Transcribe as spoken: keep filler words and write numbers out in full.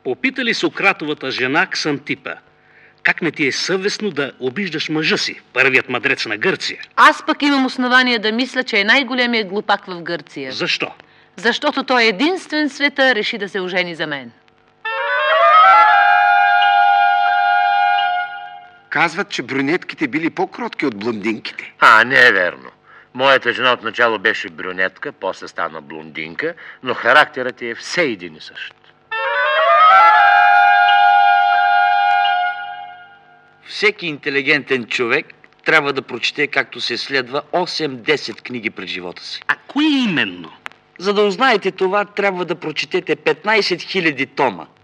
Попита ли Сократовата жена Ксантипа: как не ти е съвестно да обиждаш мъжа си, първият мъдрец на Гърция? Аз пък имам основание да мисля, че е най-големият глупак в Гърция. Защо? Защото той единствен в света реши да се ожени за мен. Казват, че брюнетките били по-кротки от блондинките. А, не е верно. Моята жена отначало беше брюнетка, после стана блондинка, но характерът е все един и същ. Всеки интелигентен човек трябва да прочете както се следва осем-десет книги пред живота си. А кои именно? За да узнаете това, трябва да прочетете петнайсет хиляди тома.